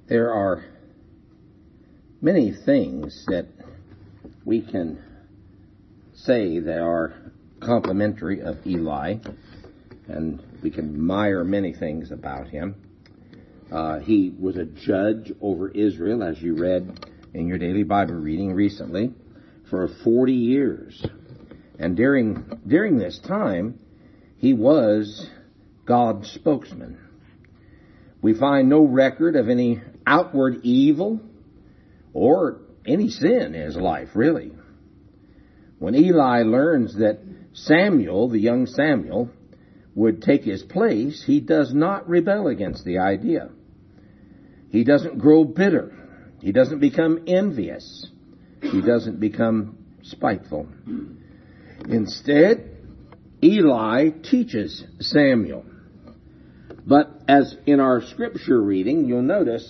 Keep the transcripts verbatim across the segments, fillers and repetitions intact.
There are many things that we can say that are complimentary of Eli, and we can admire many things about him. Uh, he was a judge over Israel, as you read in your daily Bible reading recently, for forty years. And during during this time, he was God's spokesman. We find no record of any outward evil or any sin in his life, really. When Eli learns that Samuel, the young Samuel, would take his place, he does not rebel against the idea. He doesn't grow bitter. He doesn't become envious. He doesn't become spiteful. Instead, Eli teaches Samuel. But as in our scripture reading, you'll notice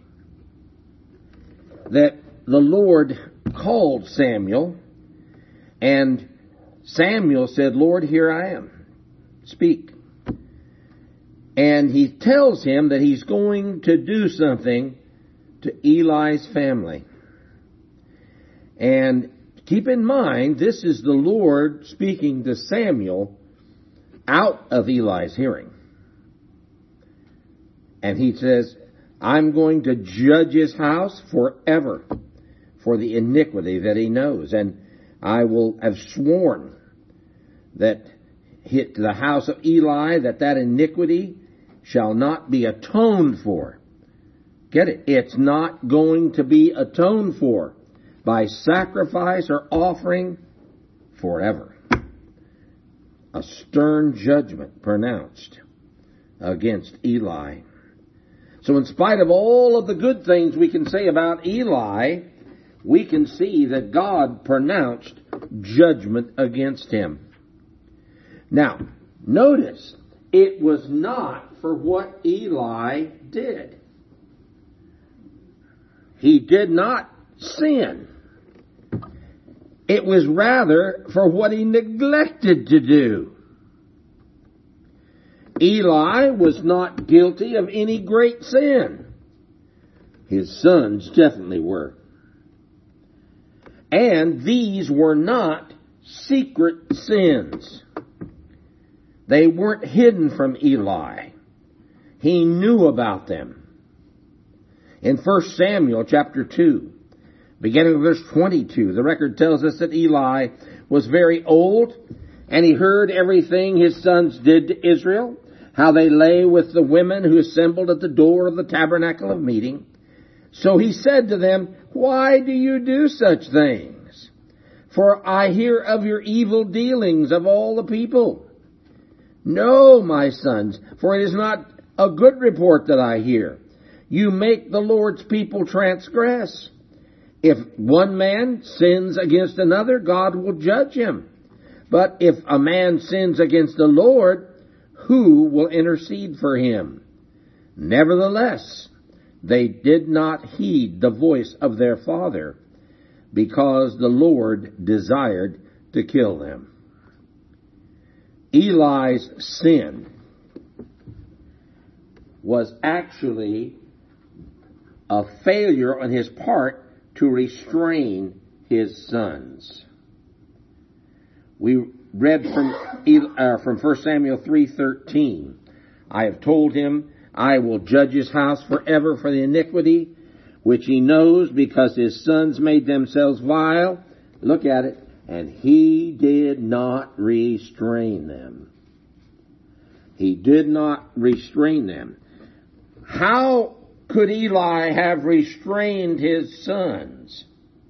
that the Lord called Samuel, and Samuel said, "Lord, here I am. Speak." And he tells him that he's going to do something to Eli's family. And keep in mind, this is the Lord speaking to Samuel out of Eli's hearing. And he says, "I'm going to judge his house forever for the iniquity that he knows. And I will have sworn that hit to the house of Eli that that iniquity shall not be atoned for." Get it? It's not going to be atoned for by sacrifice or offering forever. A stern judgment pronounced against Eli. So in spite of all of the good things we can say about Eli, we can see that God pronounced judgment against him. Now, notice, it was not for what Eli did. He did not sin. It was rather for what he neglected to do. Eli was not guilty of any great sin. His sons definitely were. And these were not secret sins. They weren't hidden from Eli. He knew about them. In First Samuel chapter two, beginning with verse twenty-two, the record tells us that Eli was very old, and he heard everything his sons did to Israel, how they lay with the women who assembled at the door of the tabernacle of meeting. So he said to them, "Why do you do such things? For I hear of your evil dealings of all the people. No, my sons, for it is not a good report that I hear. You make the Lord's people transgress. If one man sins against another, God will judge him. But if a man sins against the Lord, who will intercede for him?" Nevertheless, they did not heed the voice of their father, because the Lord desired to kill them. Eli's sin was actually a failure on his part to restrain his sons. We read from uh, from First Samuel three thirteen. "I have told him, I will judge his house forever for the iniquity which he knows, because his sons made themselves vile." Look at it. "And he did not restrain them." He did not restrain them. How could Eli have restrained his sons?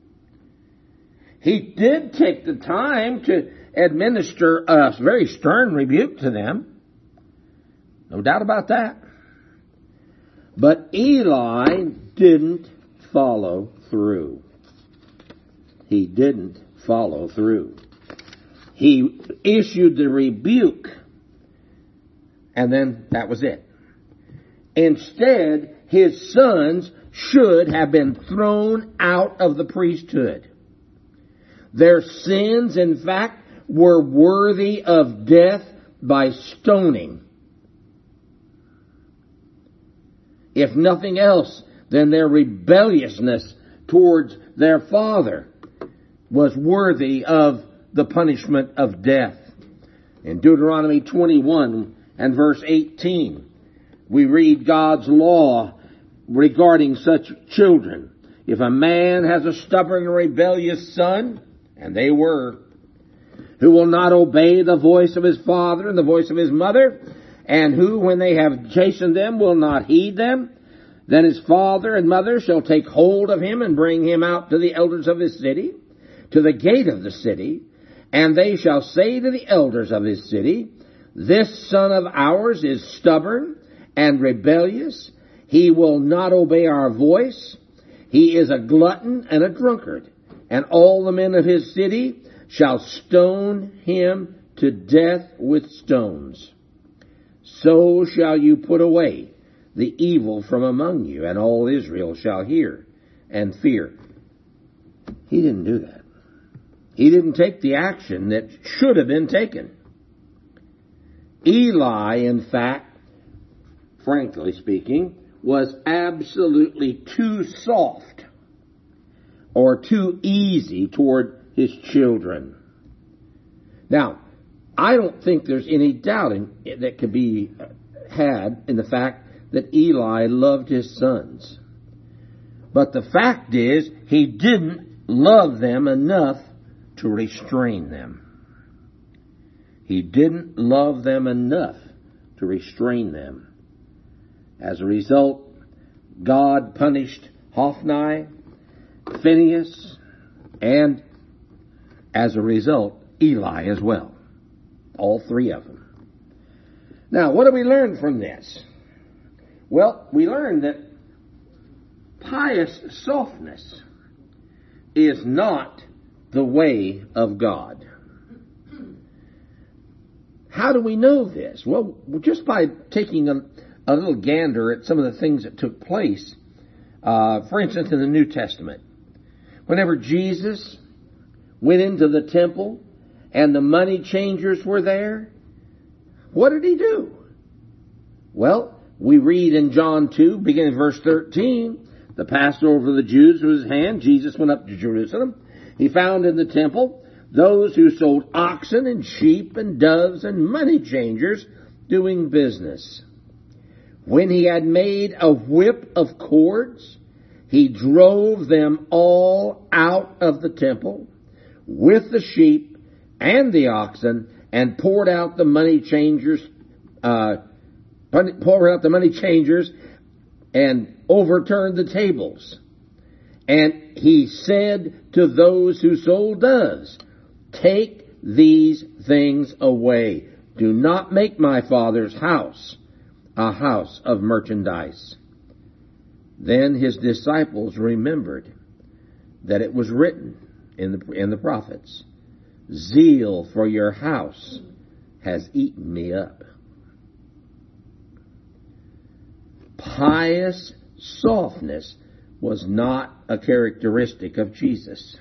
He did take the time to administer a very stern rebuke to them. No doubt about that. But Eli didn't follow through. He didn't follow through. He issued the rebuke, and then that was it. Instead, his sons should have been thrown out of the priesthood. Their sins, in fact, were worthy of death by stoning. If nothing else, then their rebelliousness towards their father was worthy of the punishment of death. In Deuteronomy twenty-one and verse eighteen, we read God's law regarding such children. If a man has a stubborn and rebellious son, and they were, who will not obey the voice of his father and the voice of his mother, and who, when they have chastened them, will not heed them, then his father and mother shall take hold of him and bring him out to the elders of his city, to the gate of the city, and they shall say to the elders of his city, this son of ours is stubborn and rebellious. He will not obey our voice. He is a glutton and a drunkard. And all the men of his city shall stone him to death with stones. So shall you put away the evil from among you, and all Israel shall hear and fear. He didn't do that. He didn't take the action that should have been taken. Eli, in fact, frankly speaking, was absolutely too soft or too easy toward his children. Now, I don't think there's any doubt in, that could be had in the fact that Eli loved his sons. But the fact is, he didn't love them enough to restrain them. He didn't love them enough to restrain them. As a result, God punished Hophni, Phinehas, and as a result, Eli as well. All three of them. Now, what do we learn from this? Well, we learn that pious softness is not the way of God. How do we know this? Well, just by taking a, a little gander at some of the things that took place. Uh, for instance, in the New Testament, whenever Jesus went into the temple and the money changers were there, what did he do? Well, we read in John two, beginning verse thirteen, the Passover of the Jews was at hand. Jesus went up to Jerusalem. He found in the temple those who sold oxen and sheep and doves and money changers doing business. When he had made a whip of cords, he drove them all out of the temple with the sheep and the oxen, and poured out the money changers, uh, poured out the money changers, and overturned the tables. And he said to those who sold doves, take these things away. Do not make my Father's house a house of merchandise. Then his disciples remembered that it was written in the, in the prophets, zeal for your house has eaten me up. Pious softness was not a characteristic of Jesus.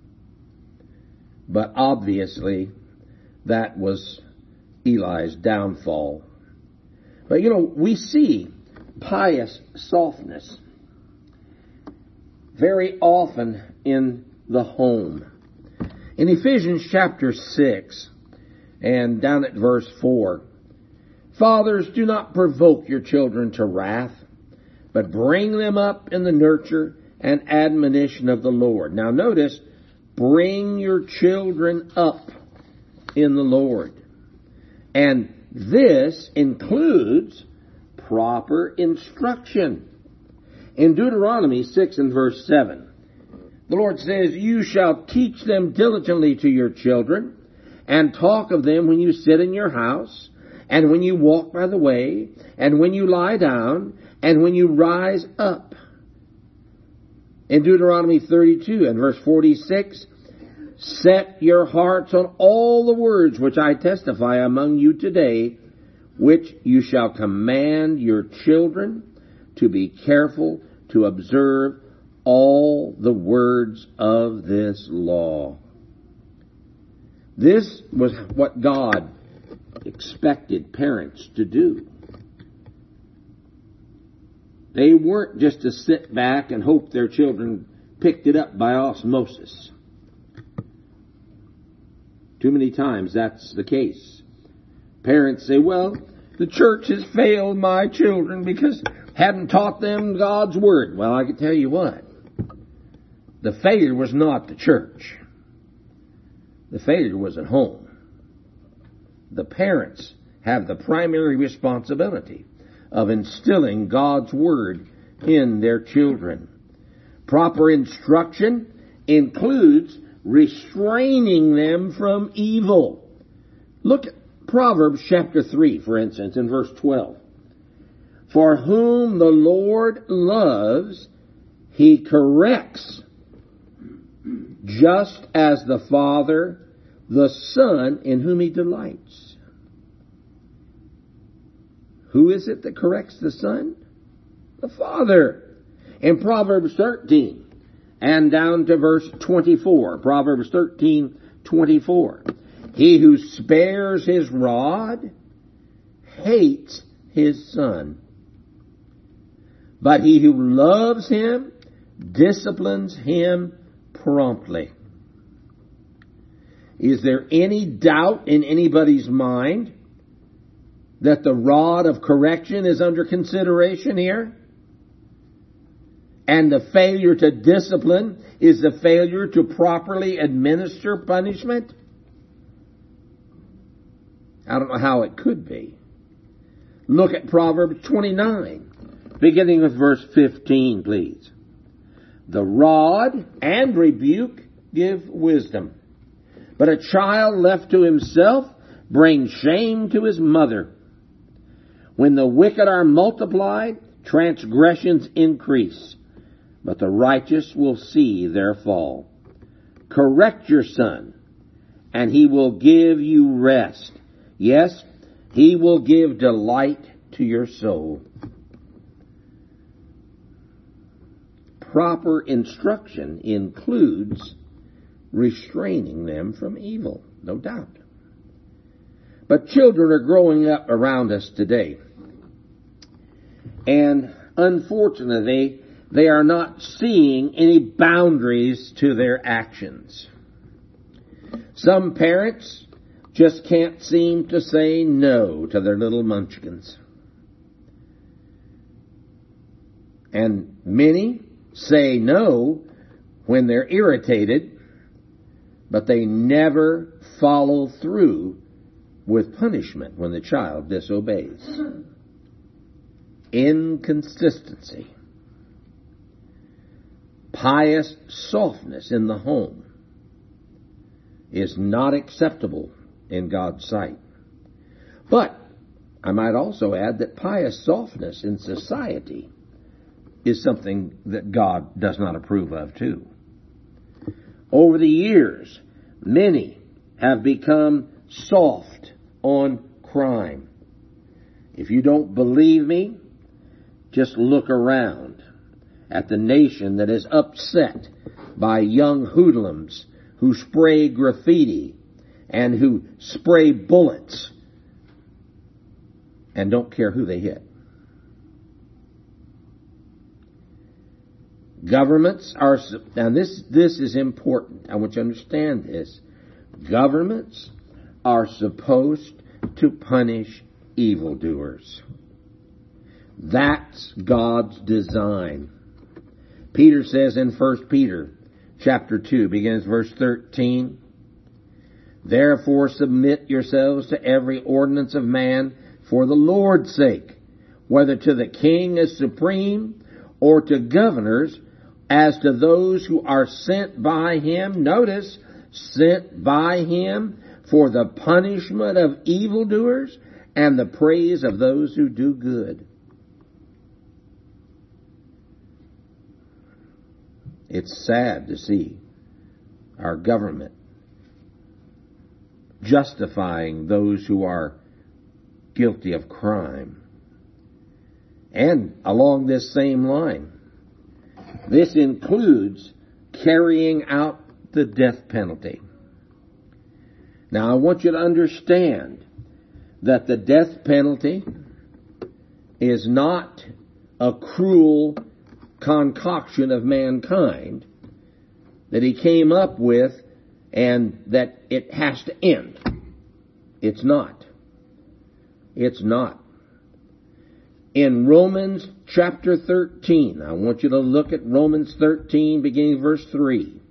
But obviously, that was Eli's downfall. But you know, we see pious softness very often in the home. In Ephesians chapter six, and down at verse four, fathers, do not provoke your children to wrath, but bring them up in the nurture and admonition of the Lord. Now notice, bring your children up in the Lord. And this includes proper instruction. In Deuteronomy six and verse seven, the Lord says, you shall teach them diligently to your children, and talk of them when you sit in your house, and when you walk by the way, and when you lie down, and when you rise up. In Deuteronomy thirty-two and verse forty-six, set your hearts on all the words which I testify among you today, which you shall command your children to be careful to observe all the words of this law. This was what God expected parents to do. They weren't just to sit back and hope their children picked it up by osmosis. Too many times that's the case. Parents say, well, the church has failed my children because hadn't taught them God's Word. Well, I can tell you what. The failure was not the church. The failure was at home. The parents have the primary responsibility of instilling God's Word in their children. Proper instruction includes restraining them from evil. Look at Proverbs chapter three, for instance, in verse twelve. For whom the Lord loves, He corrects, just as the Father, the Son, in whom He delights. Who is it that corrects the Son? The Father. In Proverbs thirteen, and down to verse twenty-four. Proverbs thirteen, twenty-four. He who spares his rod hates his son, but he who loves him disciplines him promptly. Is there any doubt in anybody's mind that the rod of correction is under consideration here? And the failure to discipline is the failure to properly administer punishment? I don't know how it could be. Look at Proverbs twenty-nine, beginning with verse fifteen, please. The rod and rebuke give wisdom, but a child left to himself brings shame to his mother. When the wicked are multiplied, transgressions increase, but the righteous will see their fall. Correct your son, and he will give you rest. Yes, he will give delight to your soul. Proper instruction includes restraining them from evil, no doubt. But children are growing up around us today. And unfortunately, they are not seeing any boundaries to their actions. Some parents just can't seem to say no to their little munchkins. And many say no when they're irritated, but they never follow through with punishment when the child disobeys. Inconsistency. Pious softness in the home is not acceptable in God's sight. But I might also add that pious softness in society is something that God does not approve of too. Over the years, many have become soft on crime. If you don't believe me, just look around at the nation that is upset by young hoodlums who spray graffiti and who spray bullets and don't care who they hit. Governments are, and this, this is important. I want you to understand this. Governments are supposed to punish evildoers. That's God's design. Peter says in First Peter chapter two, begins verse thirteen, therefore submit yourselves to every ordinance of man for the Lord's sake, whether to the king as supreme or to governors, as to those who are sent by him. Notice, sent by him for the punishment of evildoers and the praise of those who do good. It's sad to see our government justifying those who are guilty of crime. And along this same line, this includes carrying out the death penalty. Now, I want you to understand that the death penalty is not a cruel concoction of mankind that he came up with and that it has to end. It's not. It's not. In Romans chapter thirteen, I want you to look at Romans thirteen, beginning verse three.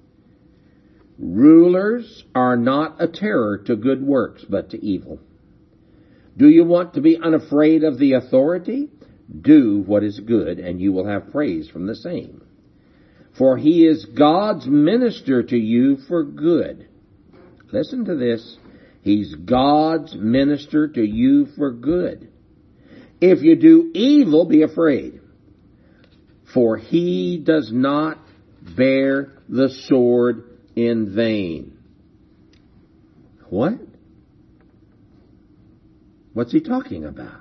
Rulers are not a terror to good works, but to evil. Do you want to be unafraid of the authority? Do what is good, and you will have praise from the same. For he is God's minister to you for good. Listen to this. He's God's minister to you for good. If you do evil, be afraid. For he does not bear the sword in vain. What? What's he talking about?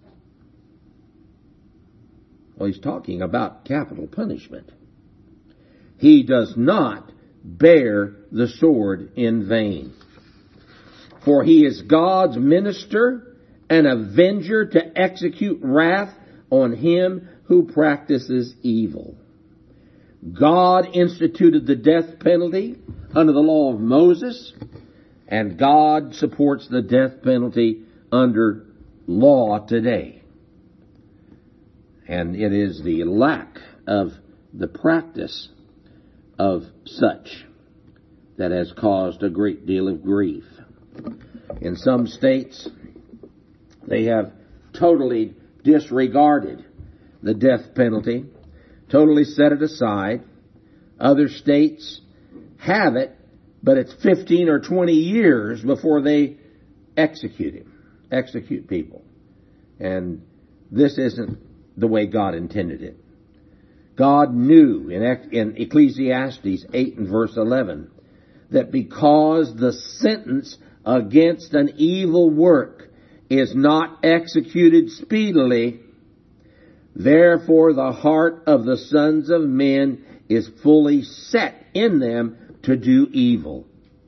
Well, he's talking about capital punishment. He does not bear the sword in vain. For he is God's minister, an avenger to execute wrath on him who practices evil. God instituted the death penalty under the law of Moses, and God supports the death penalty under law today. And it is the lack of the practice of such that has caused a great deal of grief. In some states, they have totally disregarded the death penalty, totally set it aside. Other states have it, but it's fifteen or twenty years before they execute him, execute people. And this isn't the way God intended it. God knew in, in Ecclesiastes eight and verse eleven that because the sentence against an evil work is not executed speedily, therefore the heart of the sons of men is fully set in them to do evil.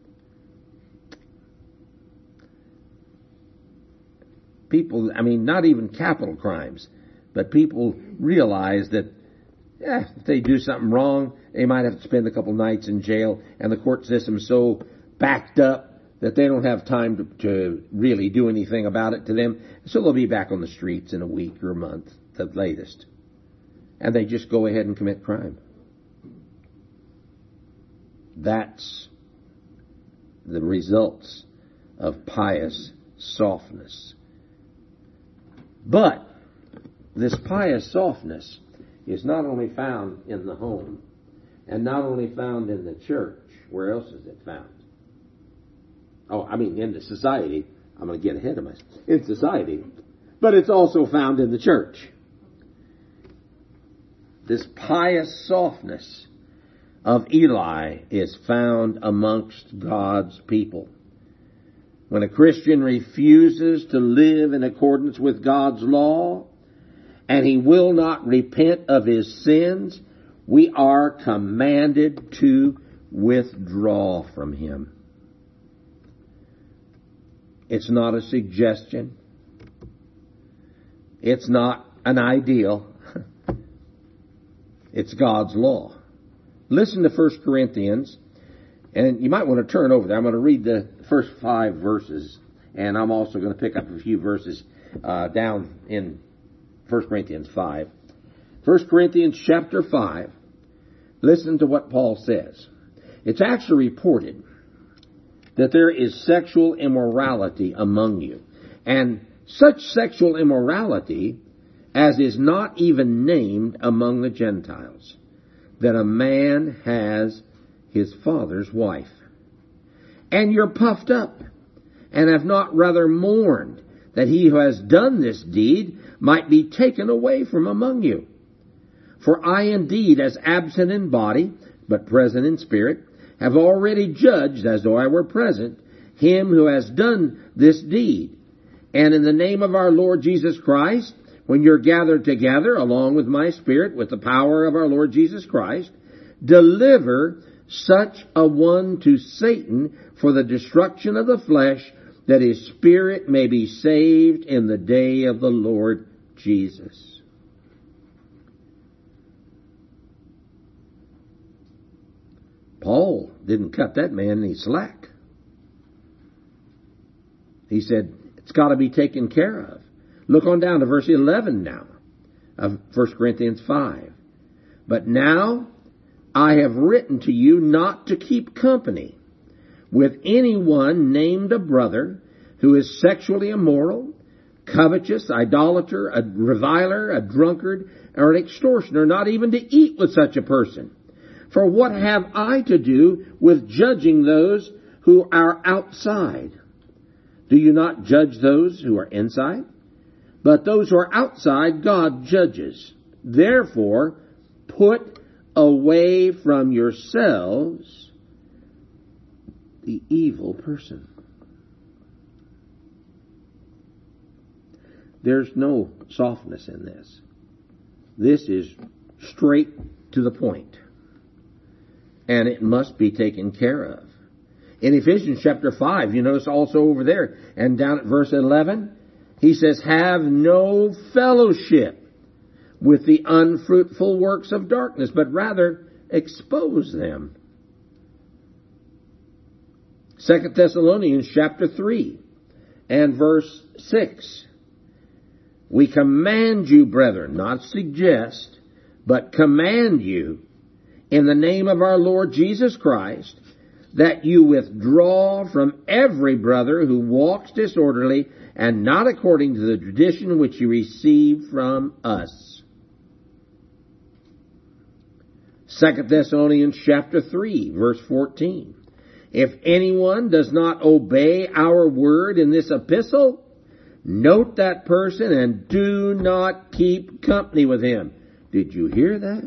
People, I mean, not even capital crimes, but people realize that eh, if they do something wrong, they might have to spend a couple nights in jail, and the court system's so backed up that they don't have time to, to really do anything about it to them. So they'll be back on the streets in a week or a month, the latest. And they just go ahead and commit crime. That's the results of pious softness. But this pious softness is not only found in the home and not only found in the church. Where else is it found? Oh, I mean, in the society. I'm going to get ahead of myself. In society. But it's also found in the church. This pious softness of Eli is found amongst God's people. When a Christian refuses to live in accordance with God's law, and he will not repent of his sins, we are commanded to withdraw from him. It's not a suggestion. It's not an ideal. It's God's law. Listen to First Corinthians, and you might want to turn over there. I'm going to read the first five verses, and I'm also going to pick up a few verses uh, down in First Corinthians five. First Corinthians chapter five. Listen to what Paul says. It's actually reported that there is sexual immorality among you, and such sexual immorality as is not even named among the Gentiles, that a man has his father's wife. And you're puffed up, and have not rather mourned that he who has done this deed might be taken away from among you. For I indeed, as absent in body, but present in spirit, have already judged, as though I were present, him who has done this deed. And in the name of our Lord Jesus Christ, when you're gathered together, along with my spirit, with the power of our Lord Jesus Christ, deliver such a one to Satan for the destruction of the flesh, that his spirit may be saved in the day of the Lord Jesus. Paul didn't cut that man any slack. He said, it's got to be taken care of. Look on down to verse eleven now of First Corinthians five. But now I have written to you not to keep company with anyone named a brother who is sexually immoral, covetous, idolater, a reviler, a drunkard, or an extortioner, not even to eat with such a person. For what have I to do with judging those who are outside? Do you not judge those who are inside? But those who are outside, God judges. Therefore, put away from yourselves the evil person. There's no softness in this. This is straight to the point. And it must be taken care of. In Ephesians chapter five, you notice also over there, and down at verse eleven, he says, have no fellowship with the unfruitful works of darkness, but rather expose them. Second Thessalonians chapter three and verse six. We command you, brethren, not suggest, but command you, in the name of our Lord Jesus Christ, that you withdraw from every brother who walks disorderly and not according to the tradition which you received from us. Second Thessalonians chapter three, verse fourteen. If anyone does not obey our word in this epistle, note that person and do not keep company with him. Did you hear that?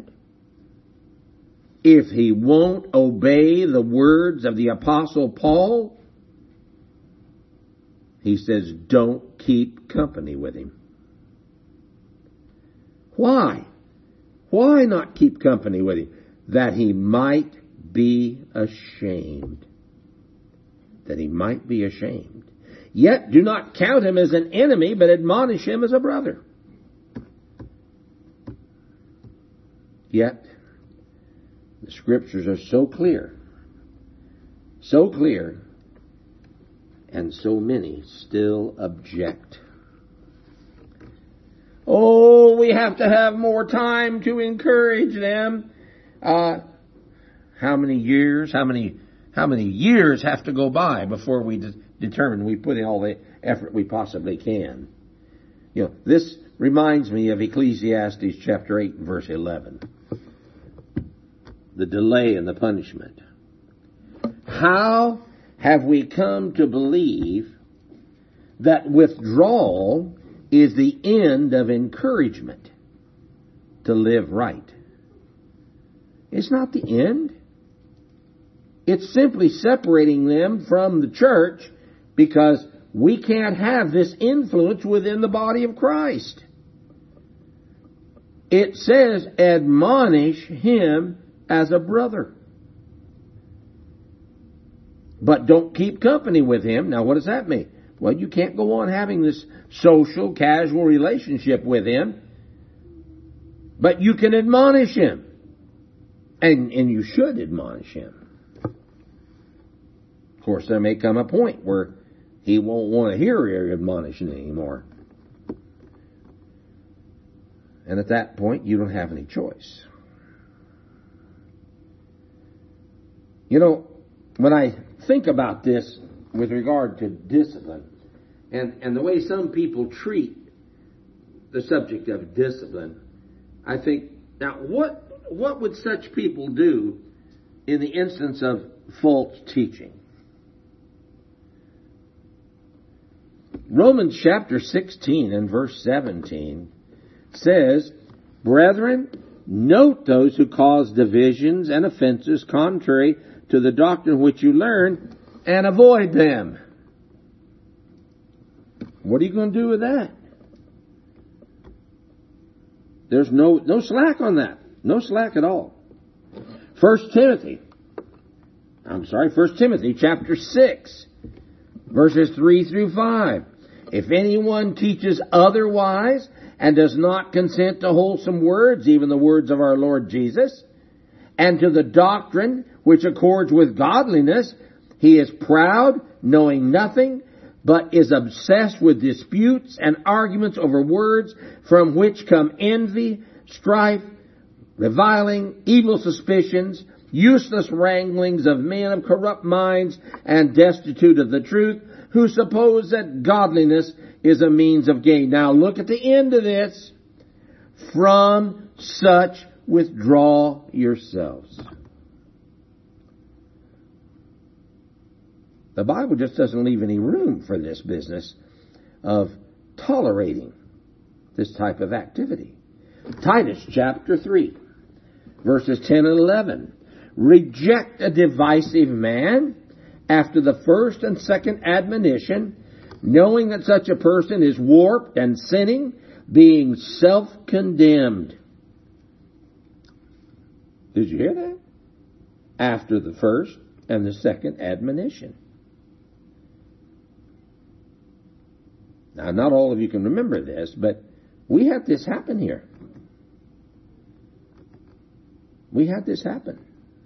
If he won't obey the words of the Apostle Paul, he says, don't keep company with him. Why? Why not keep company with him? That he might be ashamed. That he might be ashamed. Yet do not count him as an enemy, but admonish him as a brother. Yet, the Scriptures are so clear, so clear, and so many still object. Oh, we have to have more time to encourage them. Uh, how many years, how many, how many years have to go by before we de- determine we put in all the effort we possibly can? You know, this reminds me of Ecclesiastes chapter eight and verse eleven. The delay and the punishment. How have we come to believe that withdrawal is the end of encouragement to live right? It's not the end. It's simply separating them from the church because we can't have this influence within the body of Christ. It says, admonish him as a brother. But don't keep company with him. Now, what does that mean? Well, you can't go on having this social, casual relationship with him. But you can admonish him. And, and you should admonish him. Of course, there may come a point where he won't want to hear your admonition anymore. And at that point, you don't have any choice. You know, when I think about this with regard to discipline and, and the way some people treat the subject of discipline, I think, now what what would such people do in the instance of false teaching? Romans chapter sixteen and verse seventeen says, brethren, note those who cause divisions and offenses contrary to the doctrine which you learn, and avoid them. What are you going to do with that? There's no, no slack on that. No slack at all. First Timothy. I'm sorry, First Timothy chapter six, verses three through five. If anyone teaches otherwise and does not consent to wholesome words, even the words of our Lord Jesus, and to the doctrine which accords with godliness. He is proud, knowing nothing, but is obsessed with disputes and arguments over words, from which come envy, strife, reviling, evil suspicions, useless wranglings of men of corrupt minds and destitute of the truth, who suppose that godliness is a means of gain. Now look at the end of this. From such withdraw yourselves. The Bible just doesn't leave any room for this business of tolerating this type of activity. Titus chapter three, verses ten and eleven. Reject a divisive man after the first and second admonition, knowing that such a person is warped and sinning, being self-condemned. Did you hear that? After the first and the second admonition. Now, not all of you can remember this, but we had this happen here. We had this happen.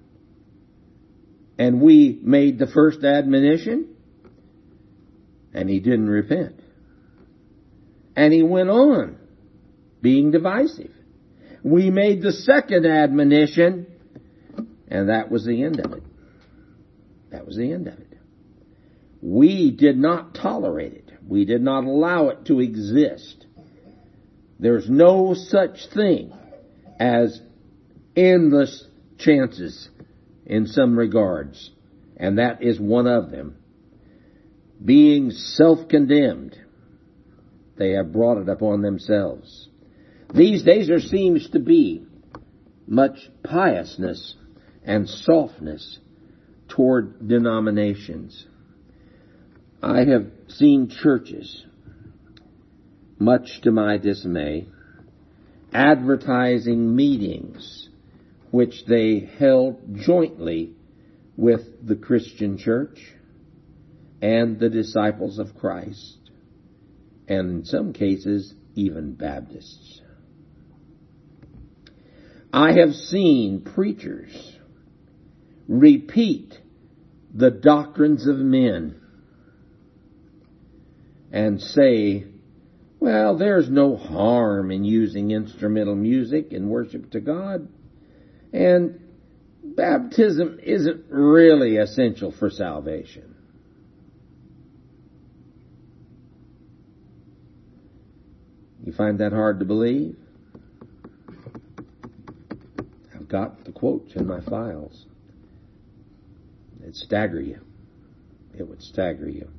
And we made the first admonition, and he didn't repent. And he went on being divisive. We made the second admonition, and that was the end of it. That was the end of it. We did not tolerate it. We did not allow it to exist. There's no such thing as endless chances in some regards, and that is one of them. Being self-condemned, they have brought it upon themselves. These days there seems to be much piousness and softness toward denominations. I have seen churches, much to my dismay, advertising meetings which they held jointly with the Christian church and the disciples of Christ, and in some cases even Baptists. I have seen preachers repeat the doctrines of men and say, well, there's no harm in using instrumental music in worship to God, and baptism isn't really essential for salvation. You find that hard to believe? I've got the quotes in my files. It'd stagger you. It would stagger you.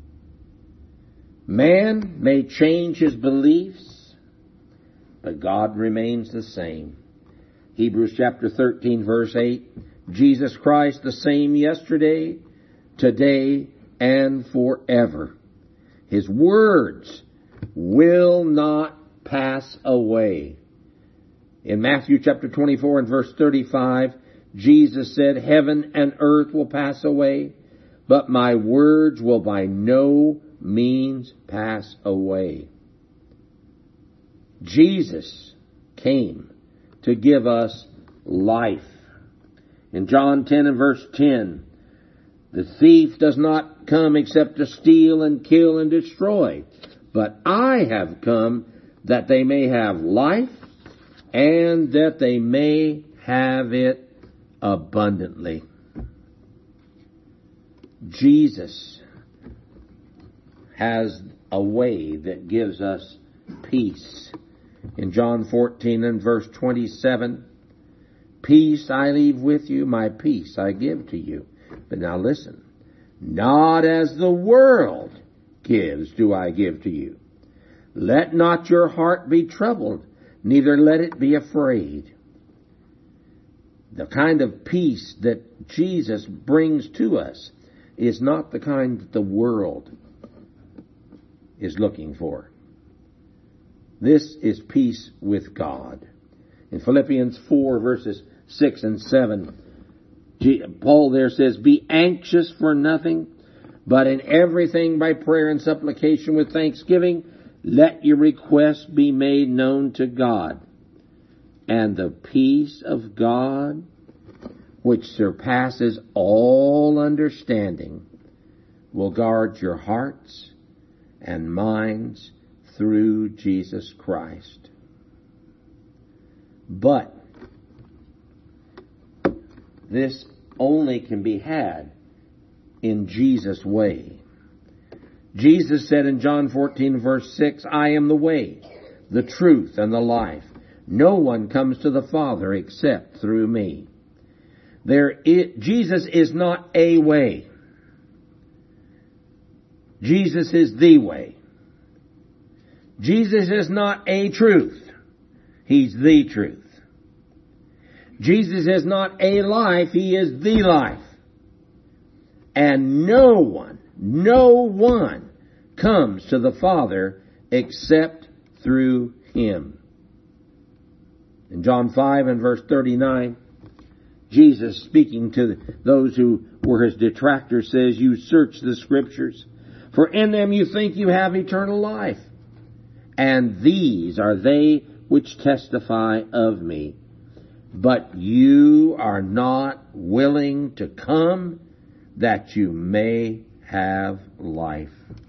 Man may change his beliefs, but God remains the same. Hebrews chapter thirteen, verse eight, Jesus Christ the same yesterday, today, and forever. His words will not pass away. In Matthew chapter twenty-four and verse thirty-five, Jesus said, heaven and earth will pass away, but my words will by no means pass away. Jesus came to give us life. In John ten and verse ten, the thief does not come except to steal and kill and destroy, but I have come that they may have life and that they may have it abundantly. Jesus has a way that gives us peace. In John fourteen and verse twenty-seven, peace I leave with you, my peace I give to you. But now listen, not as the world gives do I give to you. Let not your heart be troubled, neither let it be afraid. The kind of peace that Jesus brings to us is not the kind that the world is looking for. This is peace with God. In Philippians four verses six and seven, Paul there says, be anxious for nothing, but in everything by prayer and supplication with thanksgiving, let your requests be made known to God. And the peace of God, which surpasses all understanding, will guard your hearts and minds through Jesus Christ. But this only can be had in Jesus' way. Jesus said in John fourteen, verse six, I am the way, the truth, and the life. No one comes to the Father except through me. There is, Jesus is not a way. Jesus is the way. Jesus is not a truth. He's the truth. Jesus is not a life. He is the life. And no one, no one comes to the Father except through Him. In John five and verse thirty-nine, Jesus, speaking to those who were His detractors, says, you search the Scriptures, for in them you think you have eternal life. And these are they which testify of me. But you are not willing to come that you may have life.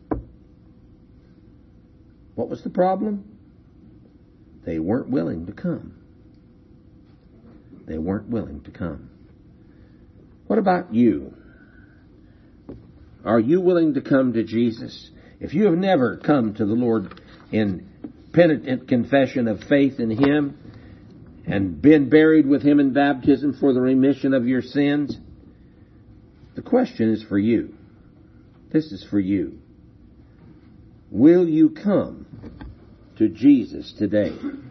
What was the problem? They weren't willing to come. They weren't willing to come. What about you? Are you willing to come to Jesus? If you have never come to the Lord in penitent confession of faith in Him and been buried with Him in baptism for the remission of your sins, the question is for you. This is for you. Will you come to Jesus today?